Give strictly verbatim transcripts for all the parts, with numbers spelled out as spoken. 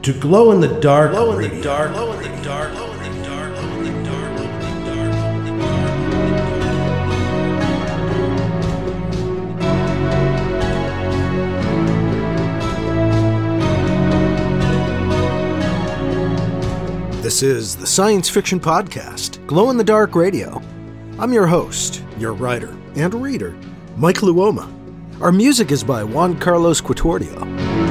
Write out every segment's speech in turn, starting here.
to Glow in the Dark Glow in Radio. the dark. Glow in the dark. Glow in the dark. Glow in the dark. Glow in the dark. This is the Science Fiction Podcast, Glow in the Dark Radio. I'm your host, your writer and reader, Mike Luoma. Our music is by Juan Carlos Quatordio.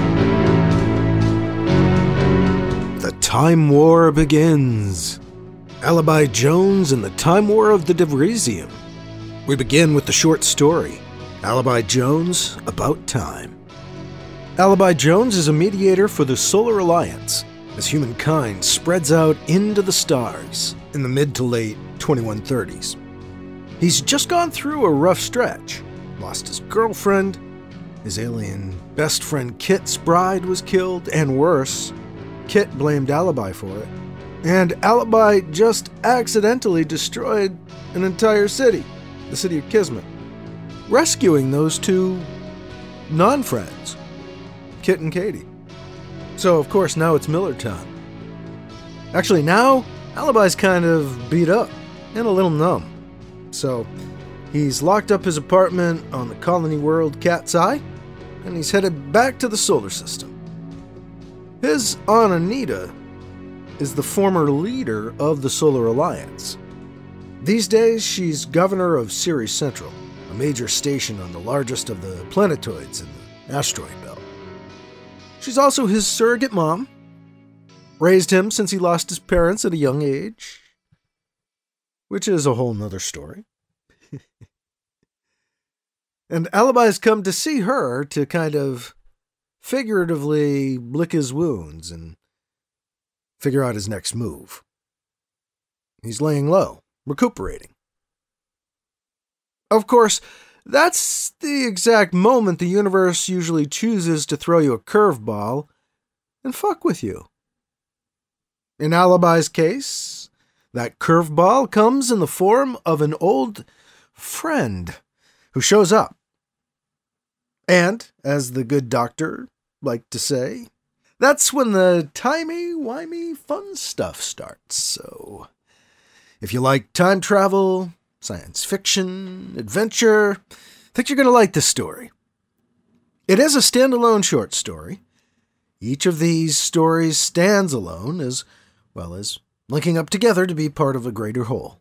The Time War begins. Alibi Jones and the Time War of the Devrisium. We begin with the short story, Alibi Jones About Time. Alibi Jones is a mediator for the Solar Alliance as humankind spreads out into the stars in the mid to late twenty-one thirties. He's just gone through a rough stretch. Lost his girlfriend, his alien best friend Kit's bride was killed, and worse, Kit blamed Alibi for it. And Alibi just accidentally destroyed an entire city, the city of Kismet, rescuing those two non-friends, Kit and Katie. So, of course, now it's Miller time. Actually, now, Alibi's kind of beat up and a little numb. So, he's locked up his apartment on the colony world Cat's Eye, and he's headed back to the solar system. His Aunt Anita is the former leader of the Solar Alliance. These days, she's governor of Ceres Central, a major station on the largest of the planetoids in the asteroid belt. She's also his surrogate mom, raised him since he lost his parents at a young age, which is a whole nother story. And Alibi's come to see her to kind of figuratively lick his wounds and figure out his next move. He's laying low, recuperating. Of course, that's the exact moment the universe usually chooses to throw you a curveball and fuck with you. In Alibi's case, that curveball comes in the form of an old friend who shows up. And, as the good doctor liked to say, that's when the timey-wimey fun stuff starts. So, if you like time travel, science fiction, adventure, I think you're going to like this story. It is a standalone short story. Each of these stories stands alone, as well as linking up together to be part of a greater whole.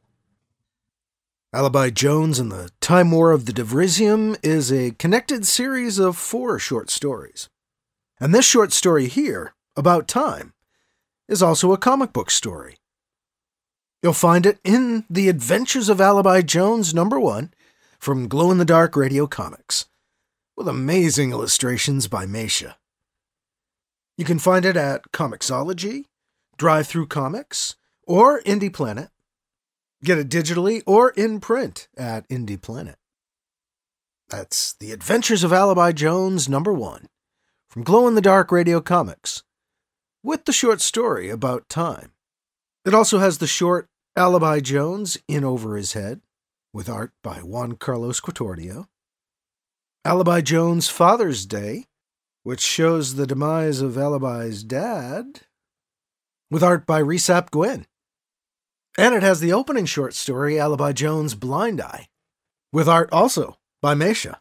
Alibi Jones and the Time War of the Devrisium is a connected series of four short stories. And this short story here, About Time, is also a comic book story. You'll find it in The Adventures of Alibi Jones number one from Glow in the Dark Radio Comics, with amazing illustrations by Meisha. You can find it at Comixology, Drive-Thru Comics, or Indie Planet. Get it digitally or in print at Indie Planet. That's The Adventures of Alibi Jones number one from Glow in the Dark Radio Comics, with the short story About Time. It also has the short Alibi Jones In Over His Head, with art by Juan Carlos Quatordio. Alibi Jones Father's Day, which shows the demise of Alibi's dad, with art by Resap Gwyn. And it has the opening short story Alibi Jones Blind Eye, with art also by Meisha.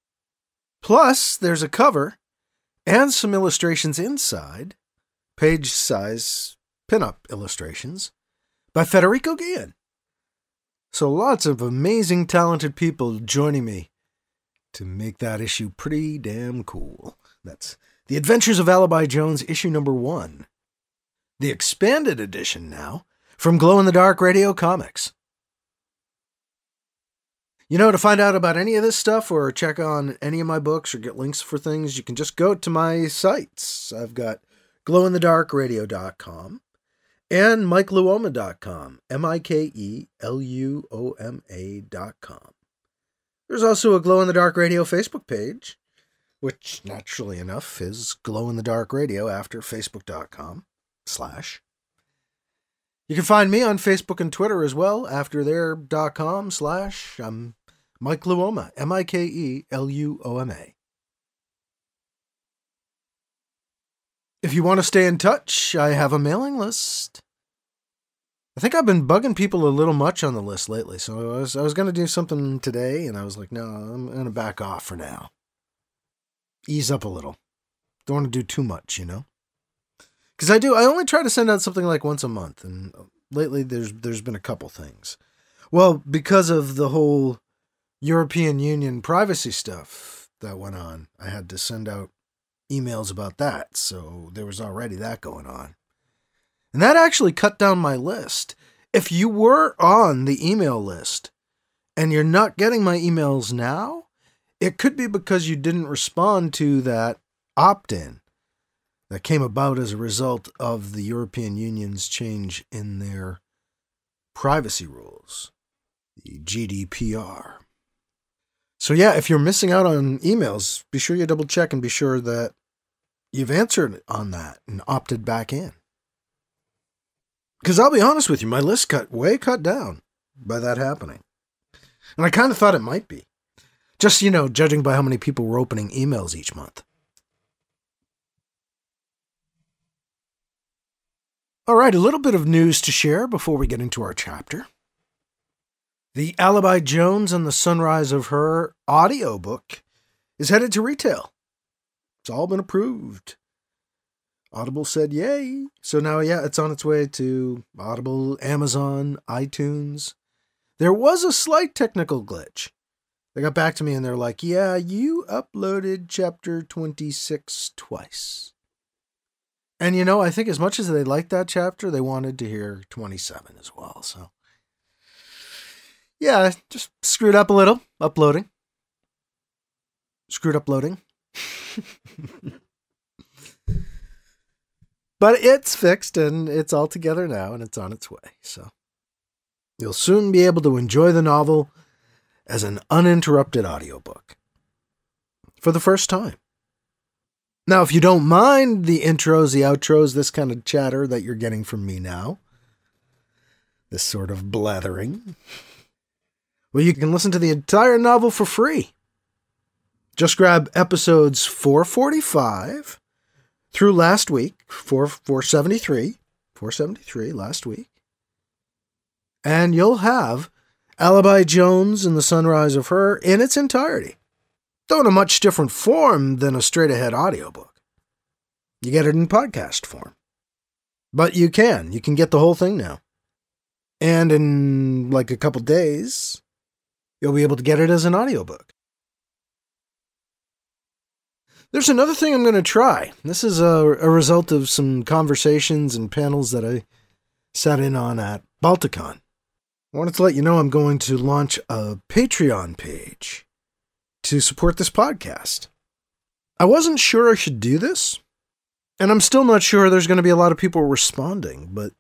Plus, there's a cover and some illustrations inside, page-size pinup illustrations, by Federico Guillen. So lots of amazing, talented people joining me to make that issue pretty damn cool. That's The Adventures of Alibi Jones, issue number one. The expanded edition now, from Glow in the Dark Radio Comics. You know, to find out about any of this stuff or check on any of my books or get links for things, you can just go to my sites. I've got glow in the dark radio dot com and mike luoma dot com, M I K E L U O M A dot com. There's also a Glow in the Dark Radio Facebook page, which, naturally enough, is Glow in the Dark Radio after facebook.com slash. You can find me on Facebook and Twitter as well, after there.com slash I'm Mike Luoma, M I K E L U O M A. If you want to stay in touch, I have a mailing list. I think I've been bugging people a little much on the list lately, so I was I was going to do something today, and I was like, no, I'm going to back off for now. Ease up a little. Don't want to do too much, you know? Because I do, I only try to send out something like once a month, and lately there's there's been a couple things. Well, because of the whole European Union privacy stuff that went on, I had to send out emails about that, so there was already that going on. And that actually cut down my list. If you were on the email list and you're not getting my emails now, it could be because you didn't respond to that opt-in that came about as a result of the European Union's change in their privacy rules, the G D P R. So yeah, if you're missing out on emails, be sure you double check and be sure that you've answered on that and opted back in. Because I'll be honest with you, my list got way cut down by that happening. And I kind of thought it might be. Just, you know, judging by how many people were opening emails each month. All right, a little bit of news to share before we get into our chapter. The Alibi Jones and the Sunrise of Her audiobook is headed to retail. It's all been approved. Audible said yay. So now, yeah, it's on its way to Audible, Amazon, iTunes. There was a slight technical glitch. They got back to me and they're like, yeah, you uploaded chapter twenty-six twice. And you know, I think as much as they liked that chapter, they wanted to hear twenty-seven as well. So yeah, just screwed up a little. Uploading. Screwed up loading. But it's fixed and it's all together now and it's on its way. So you'll soon be able to enjoy the novel as an uninterrupted audiobook for the first time. Now, if you don't mind the intros, the outros, this kind of chatter that you're getting from me now, this sort of blathering, well, you can listen to the entire novel for free. Just grab episodes four forty-five through last week, four seventy-three, four seventy-three last week, and you'll have Alibi Jones and the Sunrise of Her in its entirety, though in a much different form than a straight-ahead audiobook. You get it in podcast form. But you can. You can get the whole thing now. And in like a couple days, you'll be able to get it as an audiobook. There's another thing I'm going to try. This is a, a result of some conversations and panels that I sat in on at Balticon. I wanted to let you know I'm going to launch a Patreon page to support this podcast. I wasn't sure I should do this, and I'm still not sure there's going to be a lot of people responding, but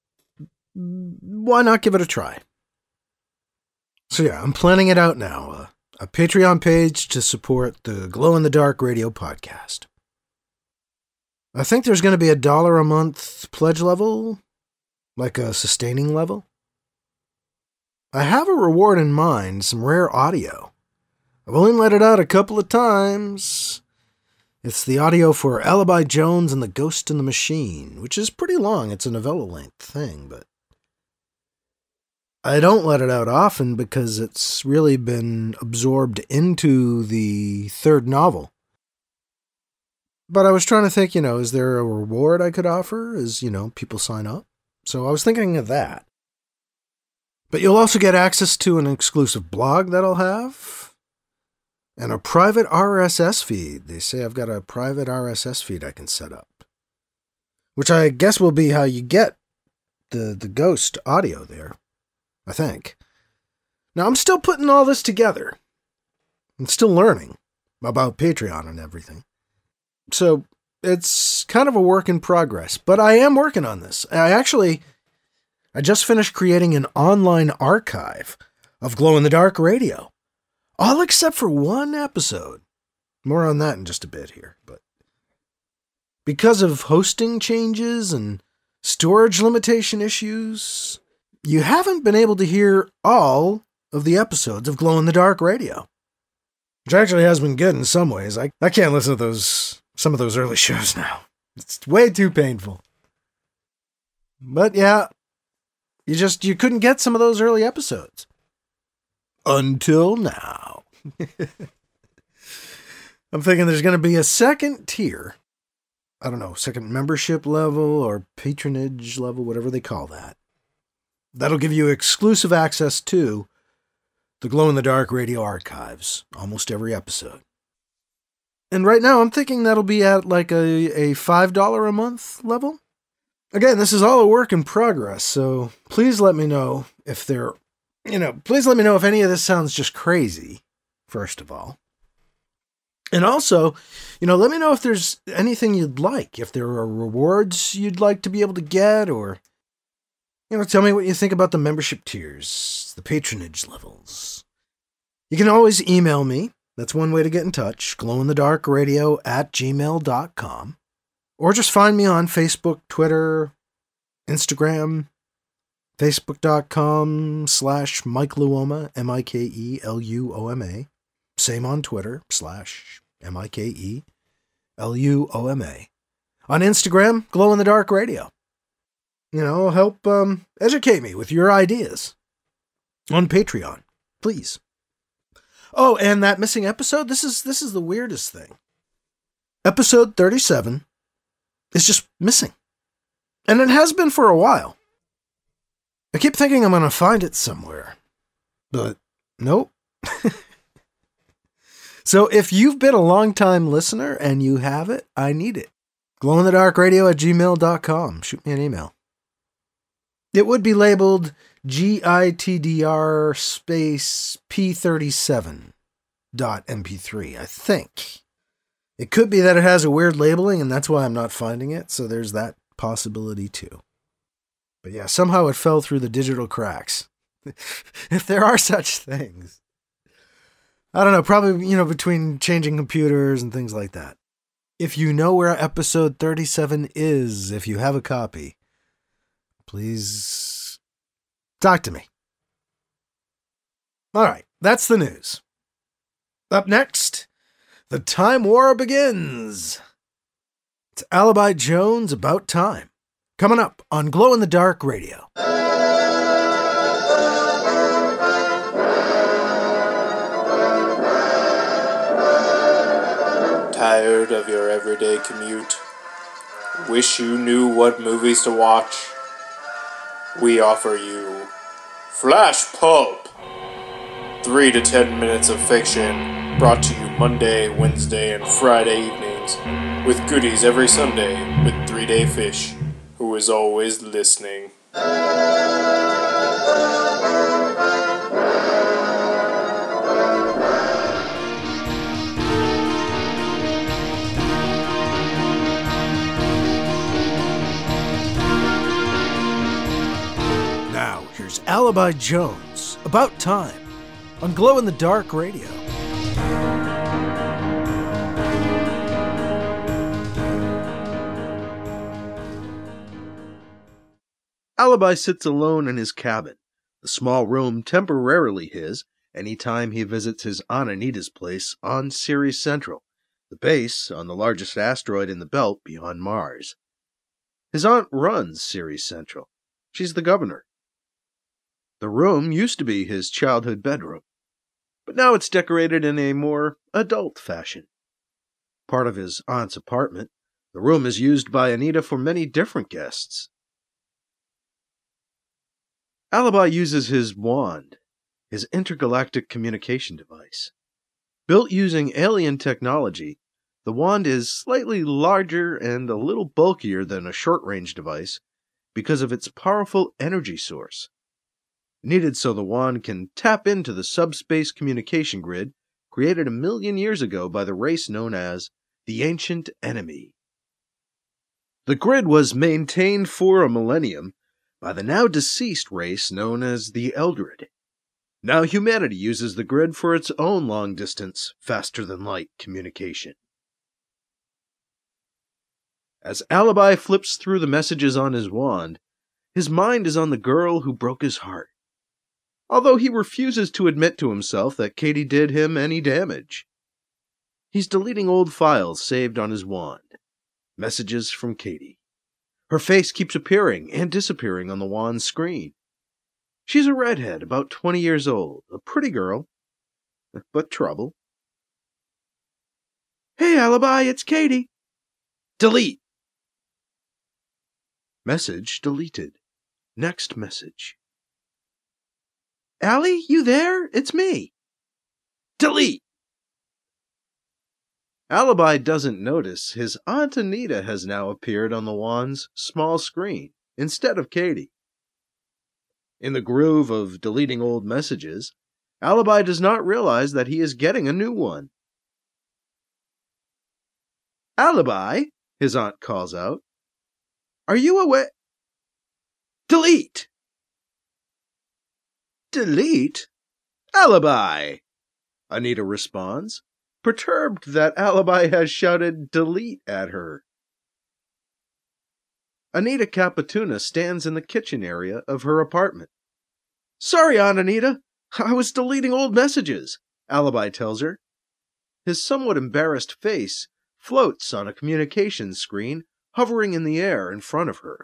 why not give it a try? So yeah, I'm planning it out now. Uh, a Patreon page to support the Glow in the Dark radio podcast. I think there's going to be a dollar a month pledge level, like a sustaining level. I have a reward in mind, some rare audio. I've only let it out a couple of times. It's the audio for Alibi Jones and the Ghost in the Machine, which is pretty long. It's a novella-length thing, but I don't let it out often because it's really been absorbed into the third novel. But I was trying to think, you know, is there a reward I could offer as, you know, people sign up? So I was thinking of that. But you'll also get access to an exclusive blog that I'll have and a private R S S feed. They say I've got a private R S S feed I can set up, which I guess will be how you get the, the ghost audio there, I think. Now, I'm still putting all this together. I'm still learning about Patreon and everything. So it's kind of a work in progress, but I am working on this. I actually... I just finished creating an online archive of Glow in the Dark radio, all except for one episode. More on that in just a bit here, but because of hosting changes and storage limitation issues, you haven't been able to hear all of the episodes of Glow in the Dark radio, which actually has been good in some ways. I, I can't listen to those some of those early shows now. It's way too painful. But yeah, you just, you couldn't get some of those early episodes. Until now. I'm thinking there's going to be a second tier. I don't know, second membership level or patronage level, whatever they call that. That'll give you exclusive access to the Glow-in-the-Dark Radio Archives, almost every episode. And right now I'm thinking that'll be at like a, a five dollars a month level. Again, this is all a work in progress, so please let me know if there, you know, please let me know if any of this sounds just crazy, first of all. And also, you know, let me know if there's anything you'd like, if there are rewards you'd like to be able to get, or, you know, tell me what you think about the membership tiers, the patronage levels. You can always email me. That's one way to get in touch, glowinthedarkradio at gmail dot com. Or just find me on Facebook, Twitter, Instagram, facebook.com slash Mike Luoma, M I K E L U O M A. Same on Twitter, slash M I K E L U O M A. On Instagram, Glow in the Dark Radio. You know, help um, educate me with your ideas. On Patreon, please. Oh, and that missing episode, this is this is the weirdest thing. Episode thirty-seven is just missing. And it has been for a while. I keep thinking I'm going to find it somewhere. But, nope. So if you've been a long-time listener and you have it, I need it. glowinthedarkradio at gmail dot com. Shoot me an email. It would be labeled G I T D R space P thirty-seven dot M P three, I think. It could be that it has a weird labeling and that's why I'm not finding it, so there's that possibility too. But yeah, somehow it fell through the digital cracks. If there are such things. I don't know, probably, you know, between changing computers and things like that. If you know where episode thirty-seven is, if you have a copy, please talk to me. All right, that's the news. Up next, the Time War begins. It's Alibi Jones, About Time. Coming up on Glow in the Dark Radio. Tired of your everyday commute? Wish you knew what movies to watch? We offer you Flash Pulp. Three to ten minutes of fiction brought to you Monday, Wednesday, and Friday evenings with goodies every Sunday with Three Day Fish, who is always listening. Alibi Jones, About Time, on Glow in the Dark Radio. Alibi sits alone in his cabin, the small room temporarily his any time he visits his Aunt Anita's place on Ceres Central, the base on the largest asteroid in the belt beyond Mars. His aunt runs Ceres Central. She's the governor. The room used to be his childhood bedroom, but now it's decorated in a more adult fashion. Part of his aunt's apartment, the room is used by Anita for many different guests. Alibi uses his wand, his intergalactic communication device. Built using alien technology, the wand is slightly larger and a little bulkier than a short-range device because of its powerful energy source. Needed so the wand can tap into the subspace communication grid created a million years ago by the race known as the Ancient Enemy. The grid was maintained for a millennium by the now deceased race known as the Eldred. Now humanity uses the grid for its own long-distance, faster-than-light communication. As Alibi flips through the messages on his wand, his mind is on the girl who broke his heart, although he refuses to admit to himself that Katie did him any damage. He's deleting old files saved on his wand, Messages from Katie. Her face keeps appearing and disappearing on the wand's screen. She's a redhead, about twenty years old, a pretty girl, but trouble. Hey, Alibi, it's Katie. Delete. Message deleted. Next message. Allie, you there? It's me. Delete. Alibi doesn't notice his Aunt Anita has now appeared on the wand's small screen instead of Katie. In the groove of deleting old messages, Alibi does not realize that he is getting a new one. Alibi, his aunt calls out. Are you aware? Delete! Delete? Alibi! Anita responds, perturbed that Alibi has shouted delete at her. Anita Capituna stands in the kitchen area of her apartment. Sorry, Aunt Anita. I was deleting old messages, Alibi tells her. His somewhat embarrassed face floats on a communications screen hovering in the air in front of her.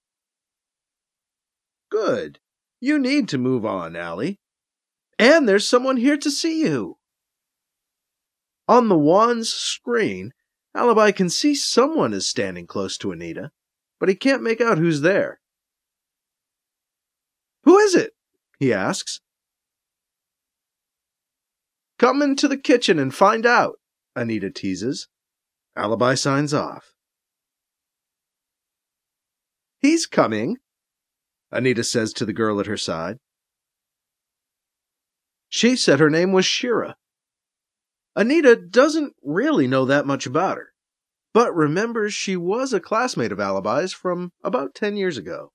Good. You need to move on, Allie. And there's someone here to see you. On the wand's screen, Alibi can see someone is standing close to Anita, but he can't make out who's there. Who is it? He asks. Come into the kitchen and find out, Anita teases. Alibi signs off. He's coming, Anita says to the girl at her side. She said her name was Shira. Anita doesn't really know that much about her, but remembers she was a classmate of Alibi's from about ten years ago.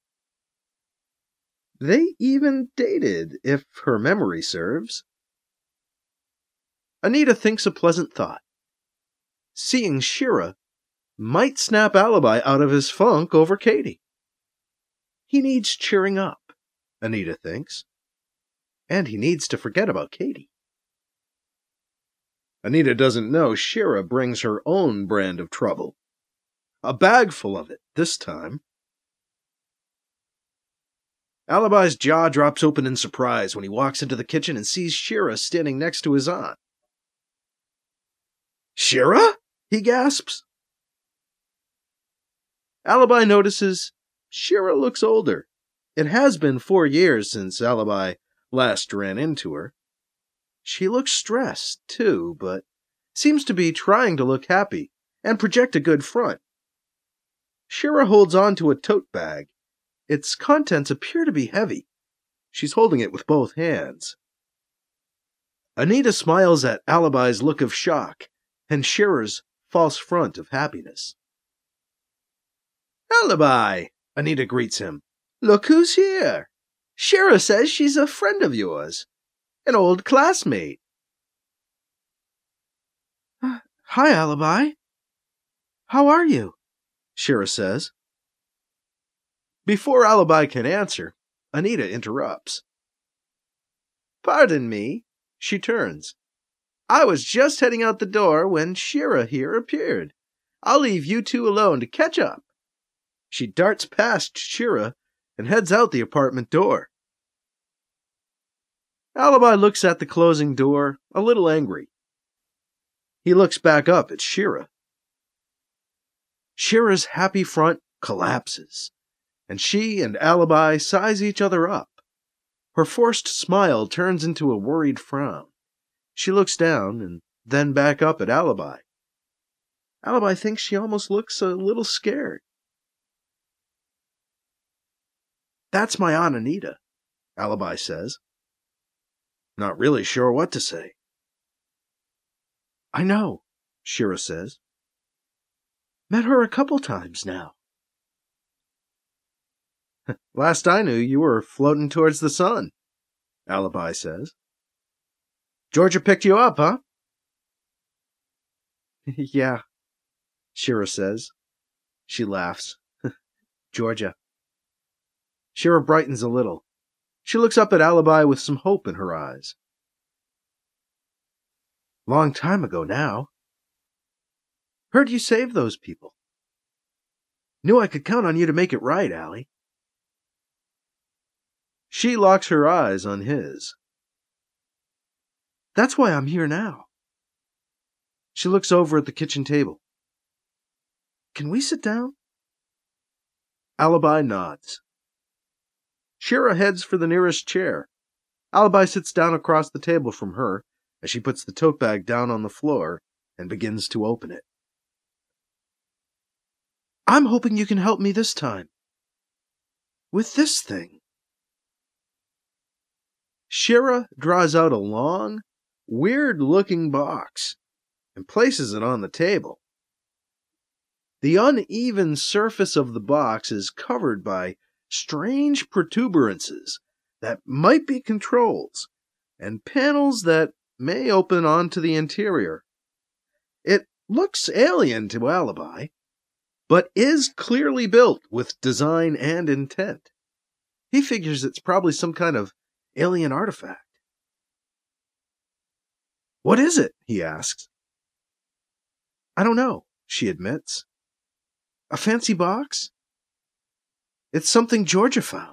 They even dated, if her memory serves. Anita thinks a pleasant thought. Seeing Shira might snap Alibi out of his funk over Katie. He needs cheering up, Anita thinks. And he needs to forget about Katie. Anita doesn't know Shira brings her own brand of trouble. A bag full of it, this time. Alibi's jaw drops open in surprise when he walks into the kitchen and sees Shira standing next to his aunt. Shira? He gasps. Alibi notices Shira looks older. It has been four years since Alibi last ran into her. She looks stressed, too, but seems to be trying to look happy and project a good front. Shira holds on to a tote bag. Its contents appear to be heavy. She's holding it with both hands. Anita smiles at Alibi's look of shock and Shira's false front of happiness. Alibi, Anita greets him. Look who's here. Shira says she's a friend of yours. An old classmate. Uh, hi, Alibi. How are you? Shira says. Before Alibi can answer, Anita interrupts. Pardon me, she turns. I was just heading out the door when Shira here appeared. I'll leave you two alone to catch up. She darts past Shira and heads out the apartment door. Alibi looks at the closing door, a little angry. He looks back up at Shira. Shira's happy front collapses, and she and Alibi size each other up. Her forced smile turns into a worried frown. She looks down and then back up at Alibi. Alibi thinks she almost looks a little scared. That's my Aunt Anita, Alibi says. Not really sure what to say. I know, Shira says. Met her a couple times now. Last I knew, you were floating towards the sun, Alibi says. Georgia picked you up, huh? Yeah, Shira says. She laughs. Georgia. Shira brightens a little. She looks up at Alibi with some hope in her eyes. Long time ago now. Heard you saved those people. Knew I could count on you to make it right, Allie. She locks her eyes on his. That's why I'm here now. She looks over at the kitchen table. Can we sit down? Alibi nods. Shira heads for the nearest chair. Alibi sits down across the table from her as she puts the tote bag down on the floor and begins to open it. I'm hoping you can help me this time. With this thing. Shira draws out a long, weird-looking box and places it on the table. The uneven surface of the box is covered by strange protuberances that might be controls and panels that may open onto the interior. It looks alien to Alibi, but is clearly built with design and intent. He figures it's probably some kind of alien artifact. What is it? He asks. I don't know, she admits. A fancy box? It's something Georgia found.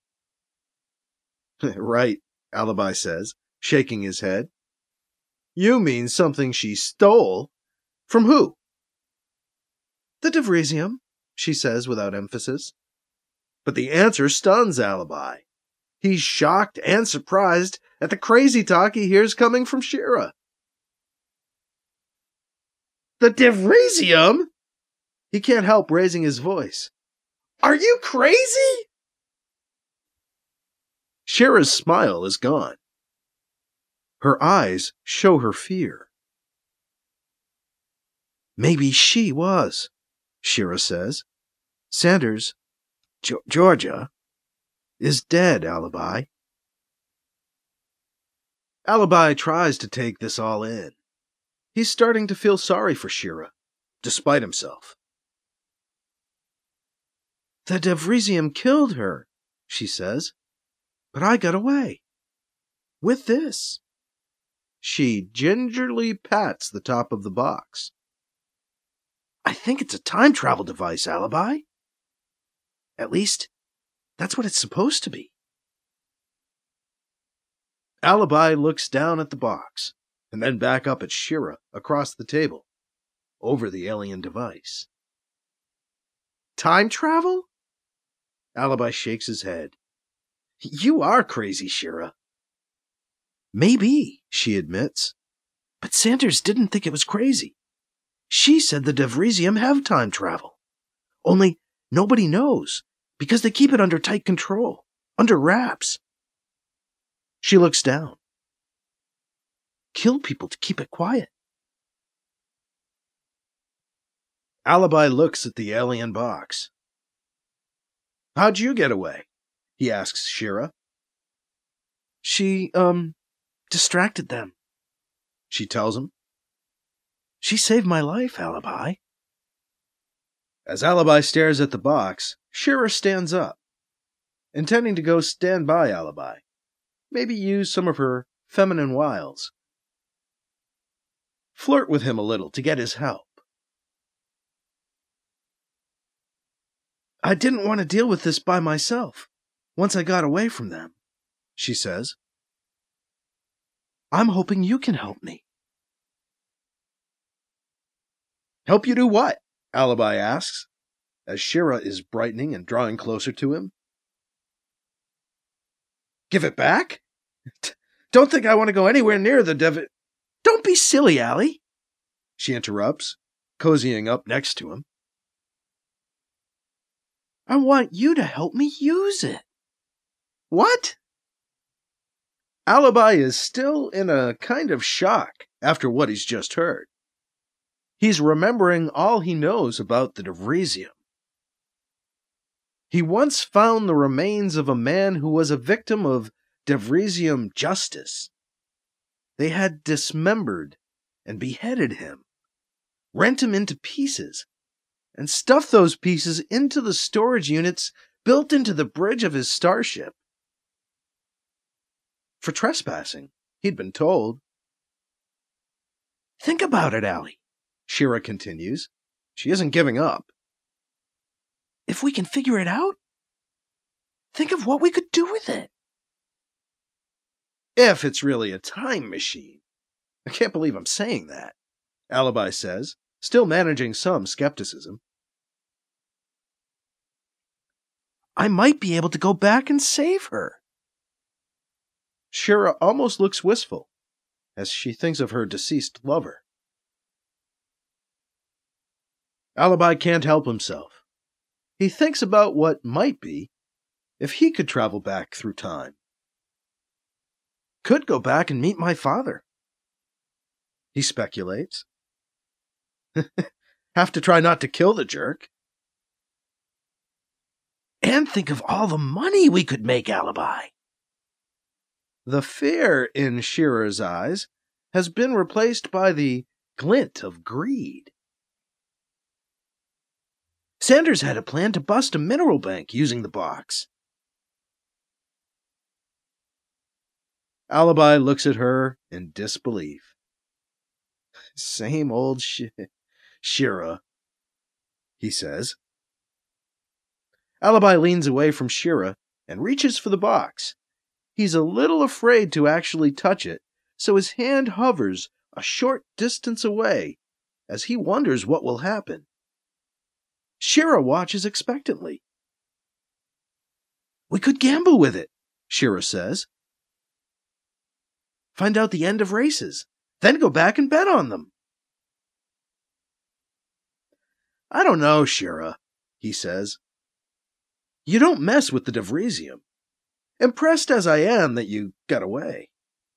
Right, Alibi says, shaking his head. You mean something she stole? From who? The Devrisium, she says without emphasis. But the answer stuns Alibi. He's shocked and surprised at the crazy talk he hears coming from Shira. The Devrisium? He can't help raising his voice. Are you crazy? Shira's smile is gone. Her eyes show her fear. Maybe she was, Shira says. Sanders, G- Georgia, is dead, Alibi. Alibi tries to take this all in. He's starting to feel sorry for Shira, despite himself. The Devrisium killed her, she says, but I got away. With this. She gingerly pats the top of the box. I think it's a time travel device, Alibi. At least, that's what it's supposed to be. Alibi looks down at the box, and then back up at Shira across the table, over the alien device. Time travel? Alibi shakes his head. You are crazy, Shira. Maybe, she admits. But Sanders didn't think it was crazy. She said the Devrisium have time travel. Only nobody knows, because they keep it under tight control, under wraps. She looks down. Kill people to keep it quiet. Alibi looks at the alien box. How'd you get away? He asks Shira. She, um, distracted them, she tells him. She saved my life, Alibi. As Alibi stares at the box, Shira stands up, intending to go stand by Alibi, maybe use some of her feminine wiles. Flirt with him a little to get his help. I didn't want to deal with this by myself, once I got away from them, she says. I'm hoping you can help me. Help you do what? Alibi asks, as Shira is brightening and drawing closer to him. Give it back? Don't think I want to go anywhere near the dev... Don't be silly, Allie, she interrupts, cozying up next to him. I want you to help me use it. What? Alibi is still in a kind of shock after what he's just heard. He's remembering all he knows about the Devrisium. He once found the remains of a man who was a victim of Devrisium justice. They had dismembered and beheaded him, rent him into pieces, and stuffed those pieces into the storage units built into the bridge of his starship. For trespassing, he'd been told. Think about it, Allie, Shira continues. She isn't giving up. if we can figure it out, think of what we could do with it. If it's really a time machine. I can't believe I'm saying that, Alibi says, still managing some skepticism. I might be able to go back and save her. Shira almost looks wistful as she thinks of her deceased lover. Alibi can't help himself. He thinks about what might be if he could travel back through time. Could go back and meet my father. He speculates. Have to try not to kill the jerk. And think of all the money we could make, Alibi. The fear in Shira's eyes has been replaced by the glint of greed. Sanders had a plan to bust a mineral bank using the box. Alibi looks at her in disbelief. Same old shit, Shira, he says. Alibi leans away from Shira and reaches for the box. He's a little afraid to actually touch it, so his hand hovers a short distance away as he wonders what will happen. Shira watches expectantly. We could gamble with it, Shira says. Find out the end of races, then go back and bet on them. I don't know, Shira, he says. You don't mess with the Devrisium. Impressed as I am that you got away.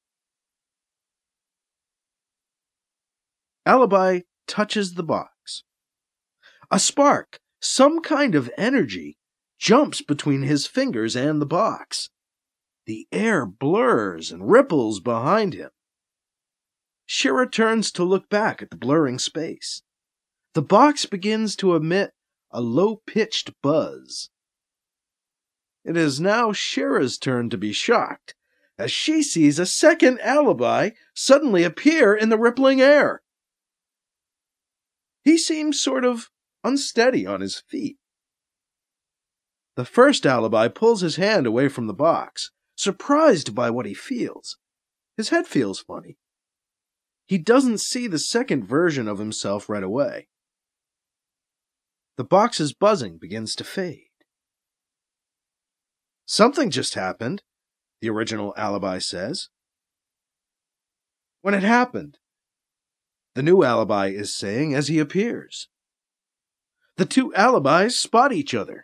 Alibi touches the box. A spark, some kind of energy, jumps between his fingers and the box. The air blurs and ripples behind him. Shira turns to look back at the blurring space. The box begins to emit a low-pitched buzz. It is now Shira's turn to be shocked, as she sees a second Alibi suddenly appear in the rippling air. He seems sort of unsteady on his feet. The first Alibi pulls his hand away from the box, surprised by what he feels. His head feels funny. He doesn't see the second version of himself right away. The box's buzzing begins to fade. Something just happened, the original Alibi says. When it happened, the new Alibi is saying as he appears. The two Alibis spot each other.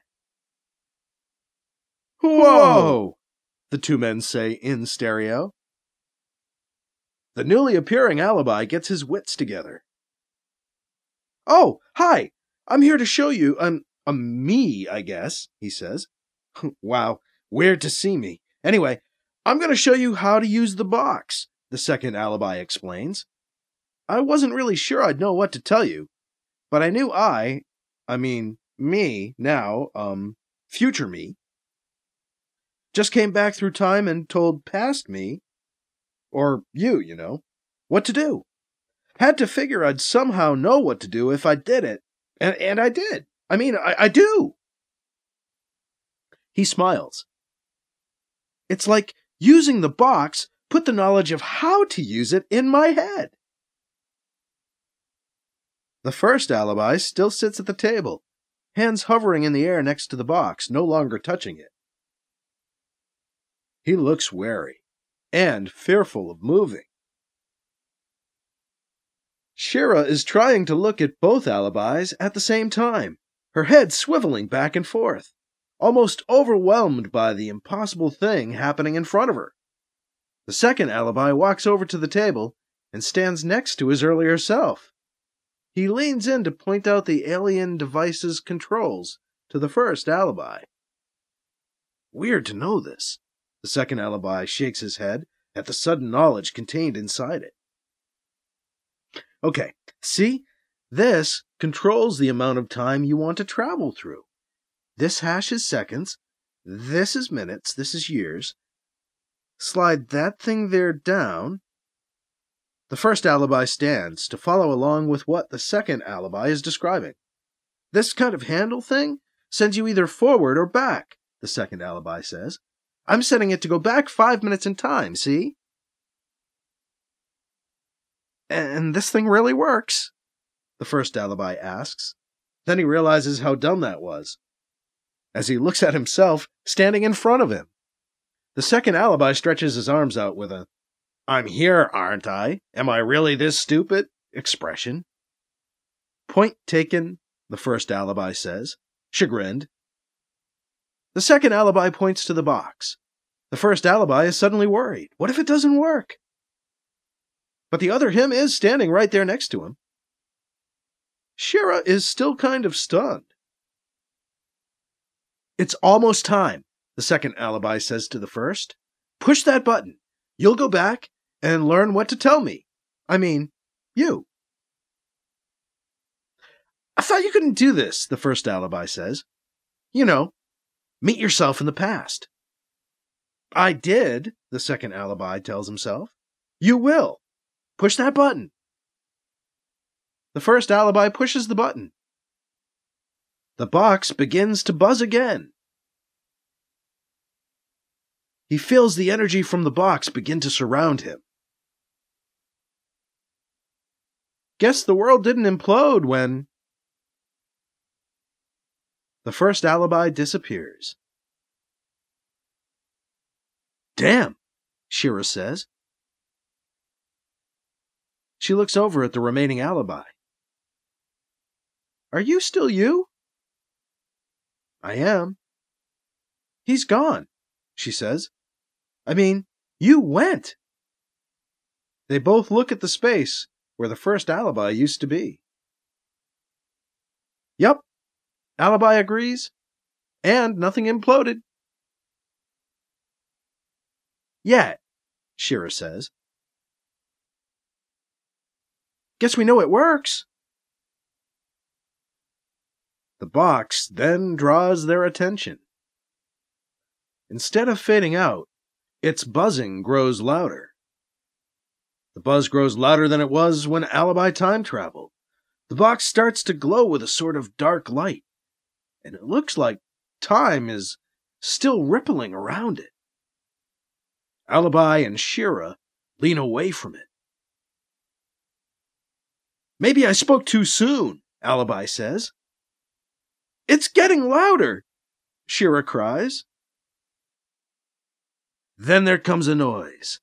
Whoa! The two men say in stereo. The newly appearing Alibi gets his wits together. Oh, hi! I'm here to show you, um, a me, I guess, he says. Wow, weird to see me. Anyway, I'm going to show you how to use the box, the second Alibi explains. I wasn't really sure I'd know what to tell you, but I knew I, I mean, me, now, um, future me, just came back through time and told past me, or you, you know, what to do. Had to figure I'd somehow know what to do if I did it, and, and I did. I mean, I, I do. He smiles. It's like using the box put the knowledge of how to use it in my head. The first Alibi still sits at the table, hands hovering in the air next to the box, no longer touching it. He looks wary and fearful of moving. Shira is trying to look at both Alibis at the same time, her head swiveling back and forth, almost overwhelmed by the impossible thing happening in front of her. The second Alibi walks over to the table and stands next to his earlier self. He leans in to point out the alien device's controls to the first Alibi. Weird to know this. The second Alibi shakes his head at the sudden knowledge contained inside it. Okay, see? This controls the amount of time you want to travel through. This hash is seconds, this is minutes, this is years. Slide that thing there down. The first Alibi stands to follow along with what the second Alibi is describing. This kind of handle thing sends you either forward or back, the second alibi says. I'm setting it to go back five minutes in time, see? And this thing really works, the first alibi asks. Then he realizes how dumb that was, as he looks at himself standing in front of him. The second alibi stretches his arms out with a, "I'm here, aren't I? Am I really this stupid?" expression. Point taken, the first alibi says, chagrined. The second alibi points to the box. The first alibi is suddenly worried. What if it doesn't work? But the other him is standing right there next to him. Shira is still kind of stunned. "It's almost time," the second alibi says to the first. "Push that button. You'll go back and learn what to tell me. I mean, you." "I thought you couldn't do this," the first alibi says. "You know, meet yourself in the past." "I did," the second alibi tells himself. "You will. Push that button." The first alibi pushes the button. The box begins to buzz again. He feels the energy from the box begin to surround him. Guess the world didn't implode when... The first alibi disappears. "Damn," Shira says. She looks over at the remaining alibi. "Are you still you?" "I am." "He's gone," she says. "I mean, you went." They both look at the space where the first alibi used to be. "Yup," alibi agrees, "and nothing imploded." "Yet," Shira says. "Guess we know it works." The box then draws their attention. Instead of fading out, its buzzing grows louder. The buzz grows louder than it was when Alibi time traveled. The box starts to glow with a sort of dark light, and it looks like time is still rippling around it. Alibi and Shira lean away from it. "Maybe I spoke too soon," Alibi says. "It's getting louder," Shira cries. Then there comes a noise.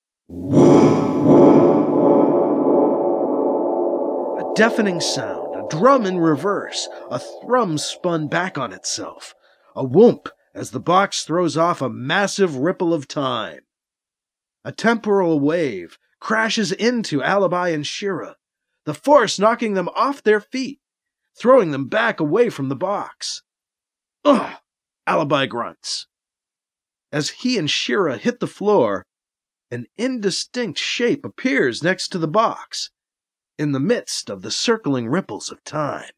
A deafening sound, a drum in reverse, a thrum spun back on itself, a whoomp as the box throws off a massive ripple of time. A temporal wave crashes into Alibi and Shira, the force knocking them off their feet, throwing them back away from the box. "Ugh!" Alibi grunts. As he and Shira hit the floor, an indistinct shape appears next to the box, in the midst of the circling ripples of time.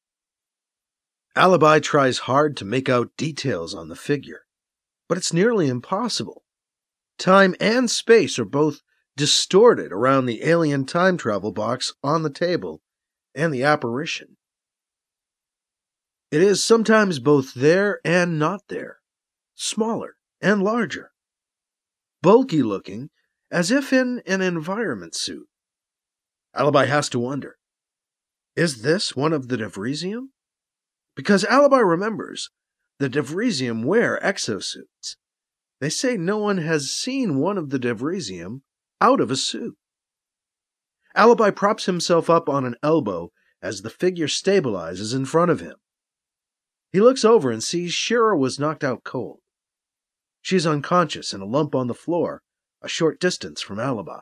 Alibi tries hard to make out details on the figure, but it's nearly impossible. Time and space are both distorted around the alien time travel box on the table and the apparition. It is sometimes both there and not there, smaller and larger, bulky looking as if in an environment suit. Alibi has to wonder, is this one of the Devrisium? Because Alibi remembers the Devrisium wear exosuits. They say no one has seen one of the Devrisium out of a suit. Alibi props himself up on an elbow as the figure stabilizes in front of him. He looks over and sees Shira was knocked out cold. She is unconscious in a lump on the floor, a short distance from Alibi.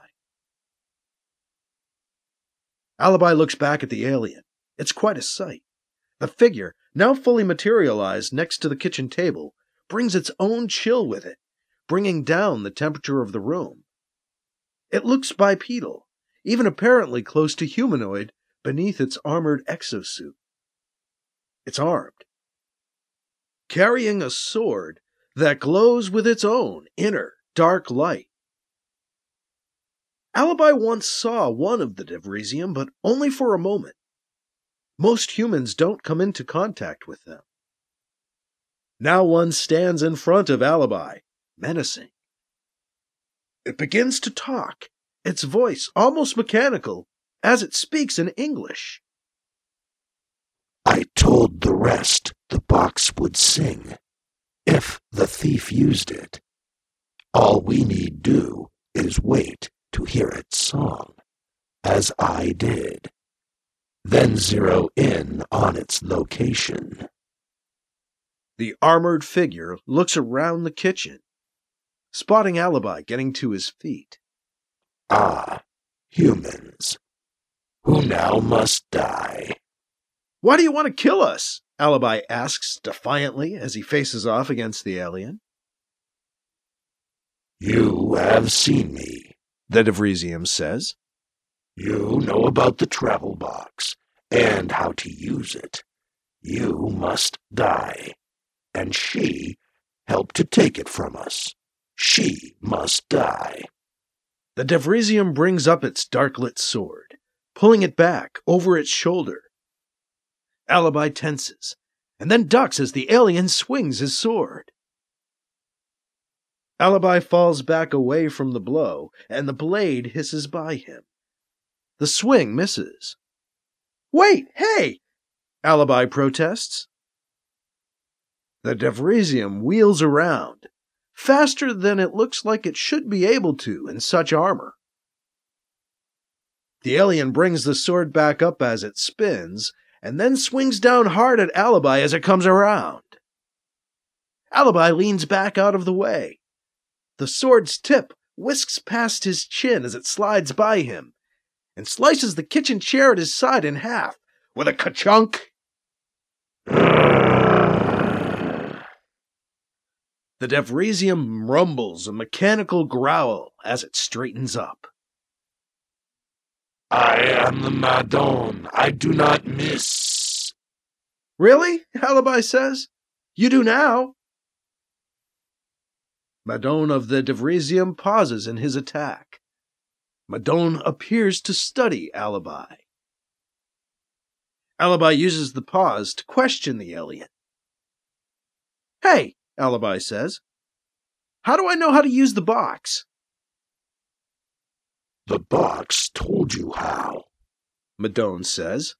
Alibi looks back at the alien. It's quite a sight. The figure, now fully materialized next to the kitchen table, brings its own chill with it, bringing down the temperature of the room. It looks bipedal, even apparently close to humanoid beneath its armored exosuit. It's armed, carrying a sword that glows with its own inner dark light. Alibi once saw one of the Devrisium, but only for a moment. Most humans don't come into contact with them. Now one stands in front of Alibi, menacing. It begins to talk, its voice almost mechanical, as it speaks in English. I told the rest the box would sing, if the thief used it. All we need do is wait to hear its song, as I did. Then zero in on its location. The armored figure looks around the kitchen, spotting Alibi getting to his feet. Ah, humans, who now must die. Why do you want to kill us? Alibi asks defiantly as he faces off against the alien. You have seen me, the Devrisium says. You know about the travel box and how to use it. You must die. And she helped to take it from us. She must die. The Devrisium brings up its dark-lit sword, pulling it back over its shoulder. Alibi tenses, and then ducks as the alien swings his sword. Alibi falls back away from the blow, and the blade hisses by him. The swing misses. Wait, hey! Alibi protests. The Devrisium wheels around, faster than it looks like it should be able to in such armor. The alien brings the sword back up as it spins, and then swings down hard at Alibi as it comes around. Alibi leans back out of the way. The sword's tip whisks past his chin as it slides by him, and slices the kitchen chair at his side in half with a ka-chunk. The Devrisium rumbles a mechanical growl as it straightens up. I am the Madon. I do not miss. Really? Alibi says. You do now. Madon of the Devrisium pauses in his attack. Madon appears to study Alibi. Alibi uses the pause to question the alien. Hey, Alibi says, how do I know how to use the box? The box told you how, Madon says.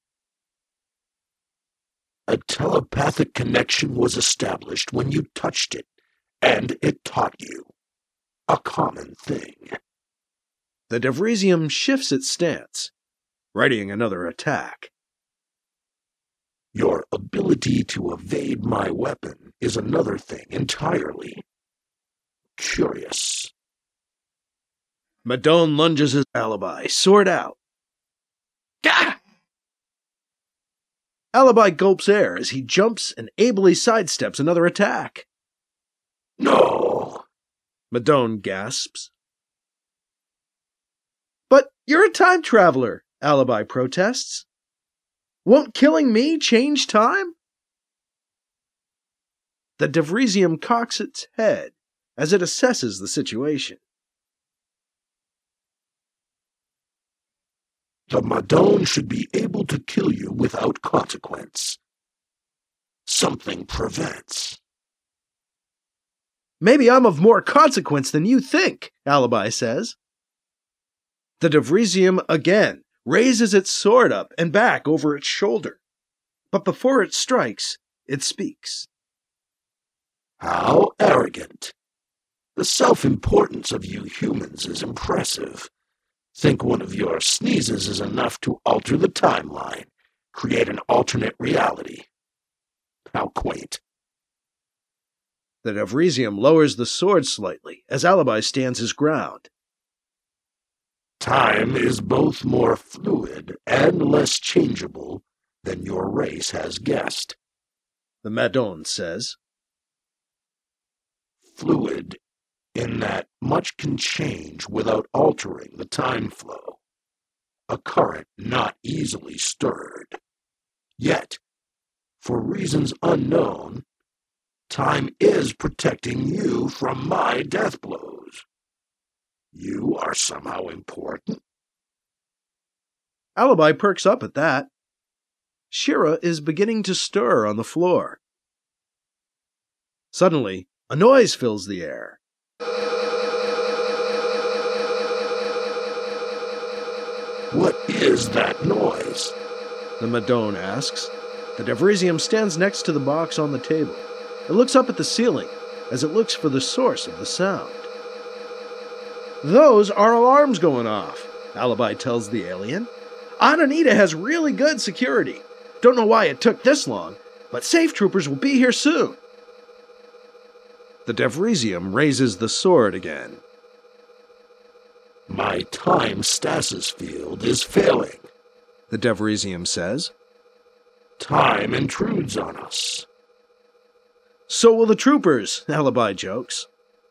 A telepathic connection was established when you touched it, and it taught you. A common thing. The Devrisium shifts its stance, readying another attack. Your ability to evade my weapon is another thing entirely. Curious. Madon lunges his Alibi, sword out. Gah! Alibi gulps air as he jumps and ably sidesteps another attack. No! Madon gasps. But you're a time traveler, Alibi protests. Won't killing me change time? The Devrisium cocks its head as it assesses the situation. The Madon should be able to kill you without consequence. Something prevents. Maybe I'm of more consequence than you think, Alibi says. The Devrisium again raises its sword up and back over its shoulder. But before it strikes, it speaks. How arrogant. The self-importance of you humans is impressive. Think one of your sneezes is enough to alter the timeline, create an alternate reality. How quaint. The Devrisium lowers the sword slightly as Alibi stands his ground. Time is both more fluid and less changeable than your race has guessed, the Madon says. Fluid in that much can change without altering the time flow, a current not easily stirred. Yet, for reasons unknown, time is protecting you from my death blows. You are somehow important. Alibi perks up at that. Shira is beginning to stir on the floor. Suddenly, a noise fills the air. What is that noise? The Madone asks. The Devrisium stands next to the box on the table. It looks up at the ceiling as it looks for the source of the sound. Those are alarms going off, Alibi tells the alien. Ananita has really good security. Don't know why it took this long, but safe troopers will be here soon. The Devrisium raises the sword again. My time stasis field is failing, The Devrisium says. Time intrudes on us. So will the troopers, Alibi jokes.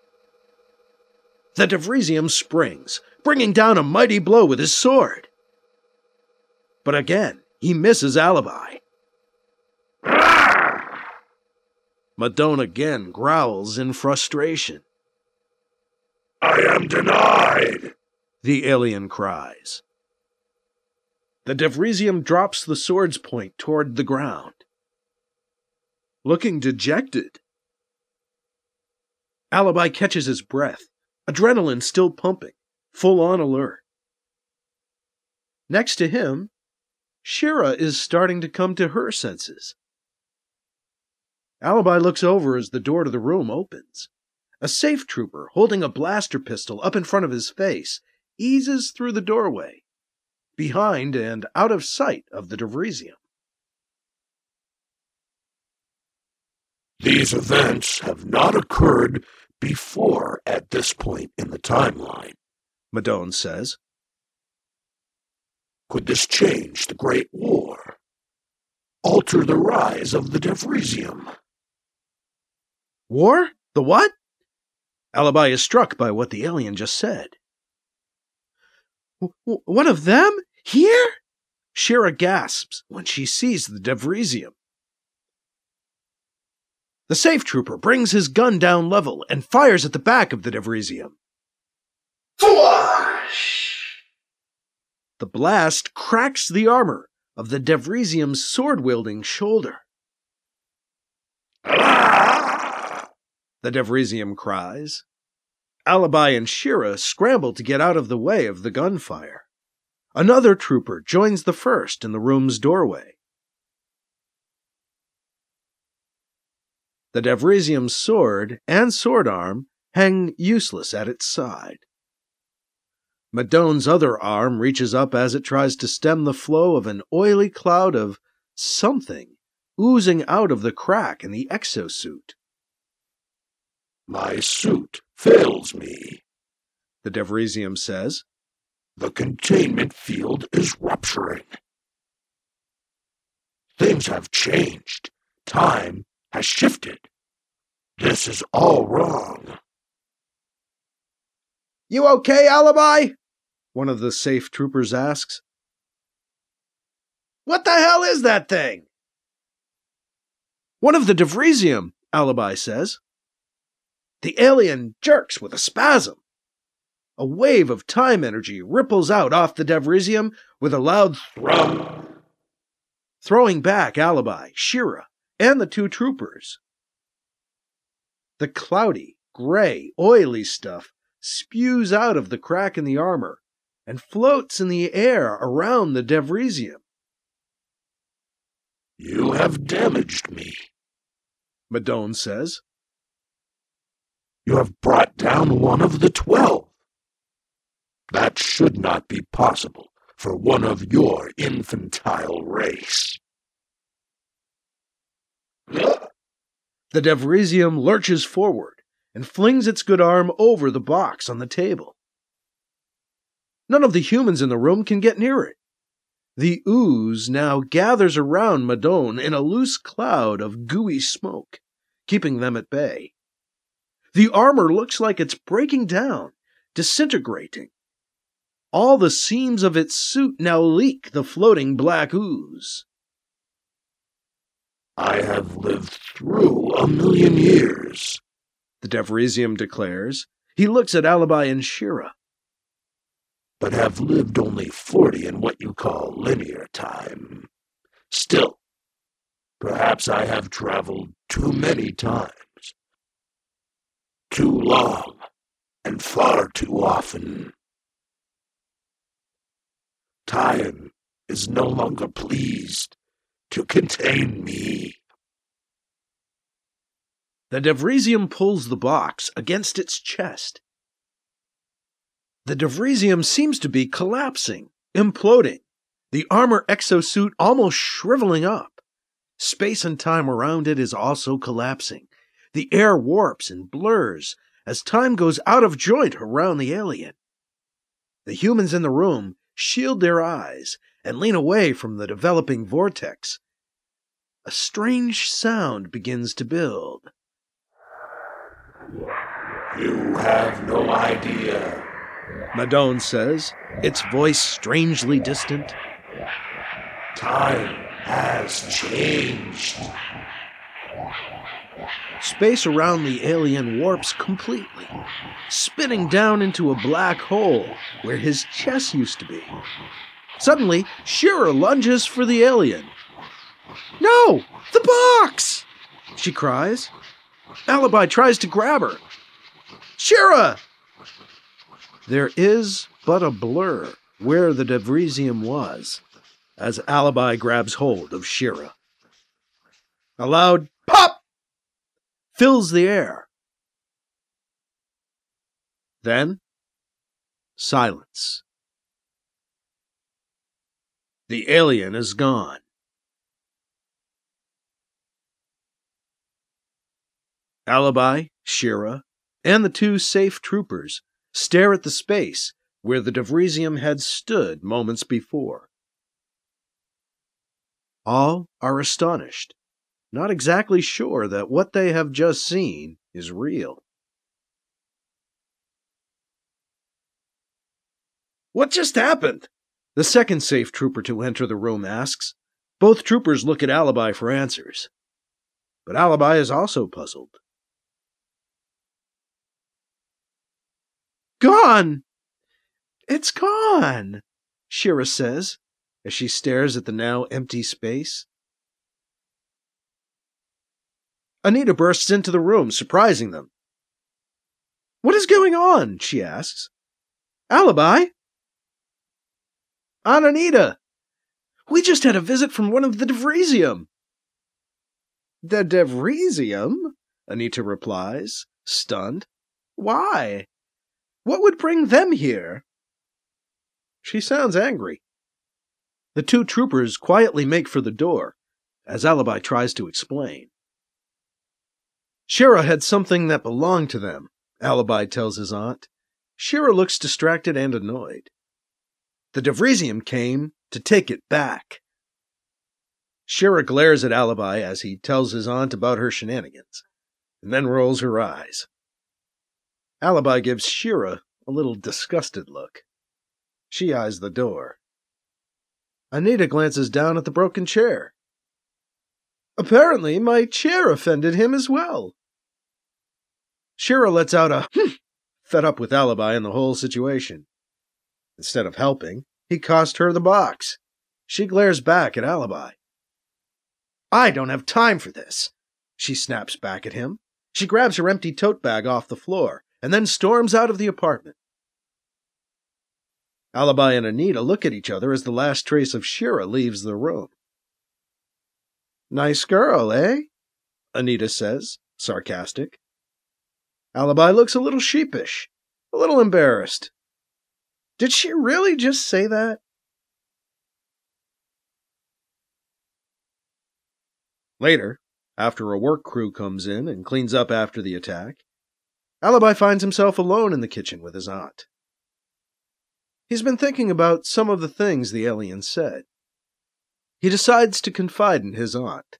The Devrisium springs, bringing down a mighty blow with his sword. But again, he misses Alibi. Madone again growls in frustration. I am denied, The alien cries. The Devrisium drops the sword's point toward the ground. Looking dejected. Alibi catches his breath, adrenaline still pumping, full on alert. Next to him, Shira is starting to come to her senses. Alibi looks over as the door to the room opens. A safe trooper, holding a blaster pistol up in front of his face, eases through the doorway, behind and out of sight of the Devrisium. These events have not occurred before at this point in the timeline, Madone says. Could this change the Great War? Alter the rise of the Devrisium? War? The what? Alibi is struck by what the alien just said. W- one of them? Here? Shira gasps when she sees the Devrisium. The safe trooper brings his gun down level and fires at the back of the Devrisium. Flash! The blast cracks the armor of the Devrisium's sword-wielding shoulder. Ah! The Devrisium cries. Alibi and Shira scramble to get out of the way of the gunfire. Another trooper joins the first in the room's doorway. The Devrisium's sword and sword arm hang useless at its side. Madone's other arm reaches up as it tries to stem the flow of an oily cloud of something oozing out of the crack in the exosuit. My suit fails me, The Devrisium says. The containment field is rupturing. Things have changed. Time has shifted. This is all wrong. You okay, Alibi? One of the safe troopers asks. What the hell is that thing? One of the Devrisium, Alibi says. The alien jerks with a spasm. A wave of time energy ripples out off the Devrisium with a loud thrum, throwing back Alibi, Shira, and the two troopers. The cloudy, gray, oily stuff spews out of the crack in the armor and floats in the air around the Devrisium. You have damaged me, Madone says. You have brought down one of the twelve. That should not be possible for one of your infantile race. The Devrisium lurches forward and flings its good arm over the box on the table. None of the humans in the room can get near it. The ooze now gathers around Madone in a loose cloud of gooey smoke, keeping them at bay. The armor looks like it's breaking down, disintegrating. All the seams of its suit now leak the floating black ooze. I have lived through a million years, The Devrisium declares. He looks at Alibi and Shira. but have lived only forty in what you call linear time. Still, perhaps I have traveled too many times long and far too often. Time is no longer pleased to contain me. The Devrisium pulls the box against its chest. The Devrisium seems to be collapsing, imploding, the armor exosuit almost shriveling up. Space and time around it is also collapsing. The air warps and blurs as time goes out of joint around the alien. The humans in the room shield their eyes and lean away from the developing vortex. A strange sound begins to build. You have no idea, Madone says, its voice strangely distant. Time has changed. Space around the alien warps completely, spinning down into a black hole where his chest used to be. Suddenly, Shira lunges for the alien. "No! The box!" she cries. Alibi tries to grab her. "Shira!" There is but a blur where the Devrisium was, as Alibi grabs hold of Shira. A loud pop fills the air. Then, silence. The alien is gone. Alibi, Shira, and the two safe troopers stare at the space where the Devrisium had stood moments before. All are astonished, not exactly sure that what they have just seen is real. "What just happened?" the second safe trooper to enter the room asks. Both troopers look at Alibi for answers. But Alibi is also puzzled. "Gone! It's gone!" Shira says, as she stares at the now empty space. Anita bursts into the room, surprising them. "What is going on?" she asks. "Alibi?" "Aunt Anita! We just had a visit from one of the Devrisium." "The Devrisium?" Anita replies, stunned. "Why? What would bring them here?" She sounds angry. The two troopers quietly make for the door, as Alibi tries to explain. Shira had something that belonged to them, Alibi tells his aunt. Shira looks distracted and annoyed. The Devrisium came to take it back. Shira glares at Alibi as he tells his aunt about her shenanigans, and then rolls her eyes. Alibi gives Shira a little disgusted look. She eyes the door. Anita glances down at the broken chair. "Apparently my chair offended him as well." Shira lets out a hmm, fed up with Alibi and the whole situation. Instead of helping, he cost her the box. She glares back at Alibi. "I don't have time for this," she snaps back at him. She grabs her empty tote bag off the floor and then storms out of the apartment. Alibi and Anita look at each other as the last trace of Shira leaves the room. "Nice girl, eh?" Anita says, sarcastic. Alibi looks a little sheepish, a little embarrassed. Did she really just say that? Later, after a work crew comes in and cleans up after the attack, Alibi finds himself alone in the kitchen with his aunt. He's been thinking about some of the things the alien said. He decides to confide in his aunt.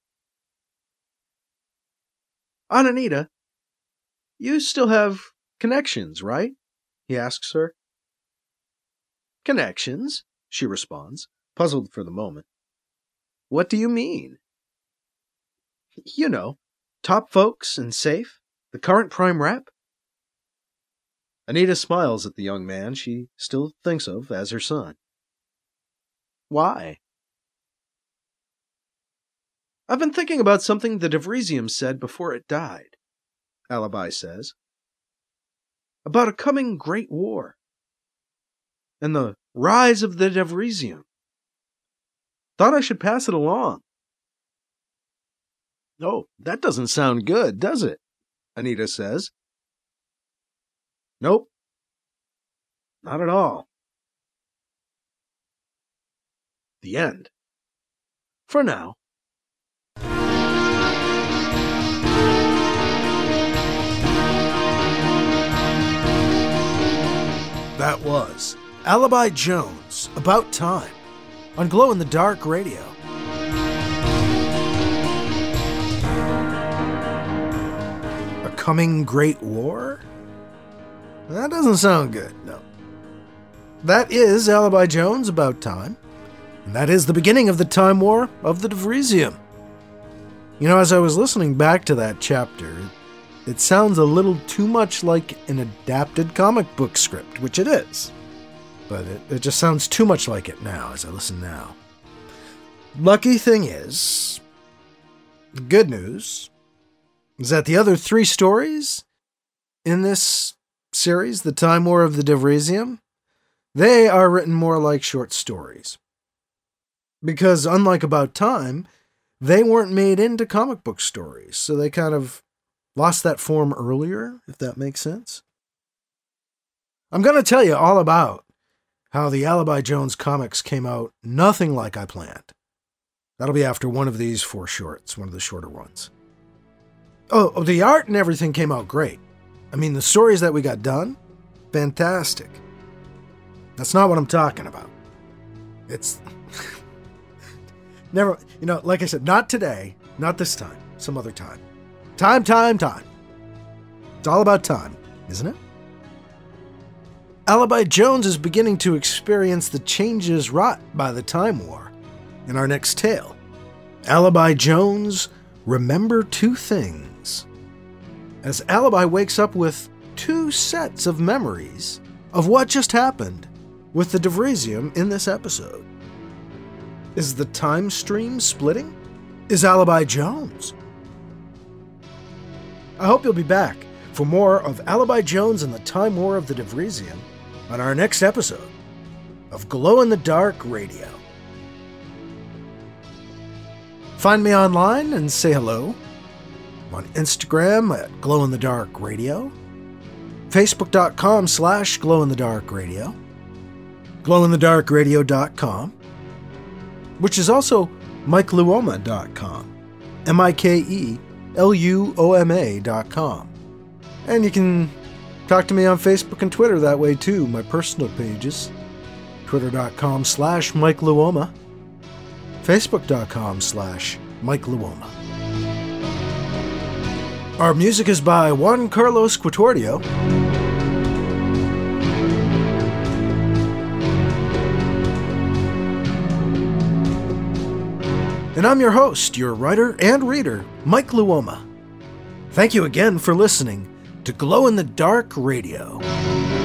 "Aunt Anita, you still have connections, right?" he asks her. "Connections?" she responds, puzzled for the moment. "What do you mean?" "You know, top folks and safe, the current prime rep." Anita smiles at the young man she still thinks of as her son. "Why?" "I've been thinking about something the Devrisium said before it died," Alibi says. about a coming great war and the rise of the Devrisium. Thought I should pass it along. Oh, that doesn't sound good, does it? Anita says. Nope. Not at all. The end. For now. That was Alibi Jones, About Time, on Glow in the Dark Radio. A coming great war? That doesn't sound good, no. That is Alibi Jones, About Time, and that is the beginning of the Time War of the Devrisium. You know, as I was listening back to that chapter, it sounds a little too much like an adapted comic book script, which it is. But it, it just sounds too much like it now as I listen now. Lucky thing is, the good news is that the other three stories in this series, The Time War of the Devrisium, they are written more like short stories. Because unlike About Time, they weren't made into comic book stories, so they kind of lost that form earlier, if that makes sense. I'm going to tell you all about how the Alibi Jones comics came out nothing like I planned. That'll be after one of these four shorts, one of the shorter ones. Oh, the art and everything came out great. I mean, the stories that we got done, fantastic. That's not what I'm talking about. It's never, you know, like I said, not today, not this time, some other time. Time, time, time. It's all about time, isn't it? Alibi Jones is beginning to experience the changes wrought by the Time War in our next tale. Alibi Jones, Remember Two Things. As Alibi wakes up with two sets of memories of what just happened with the Devrisium in this episode. Is the time stream splitting? Is Alibi Jones? I hope you'll be back for more of Alibi Jones and the Time War of the Devrisium on our next episode of Glow in the Dark Radio. Find me online and say hello on Instagram at Glow in the Dark Radio, Facebook.com slash Glow in the Dark Radio, glow in the dark radio dot com, which is also Mike Luoma dot com, M I K E L U O M A dot com. And you can talk to me on Facebook and Twitter that way too, my personal pages, twitter.com slash Mike Luoma, facebook.com slash Mike Luoma. Our music is by Juan Carlos Quatordio. And I'm your host, your writer and reader, Mike Luoma. Thank you again for listening to Glow in the Dark Radio.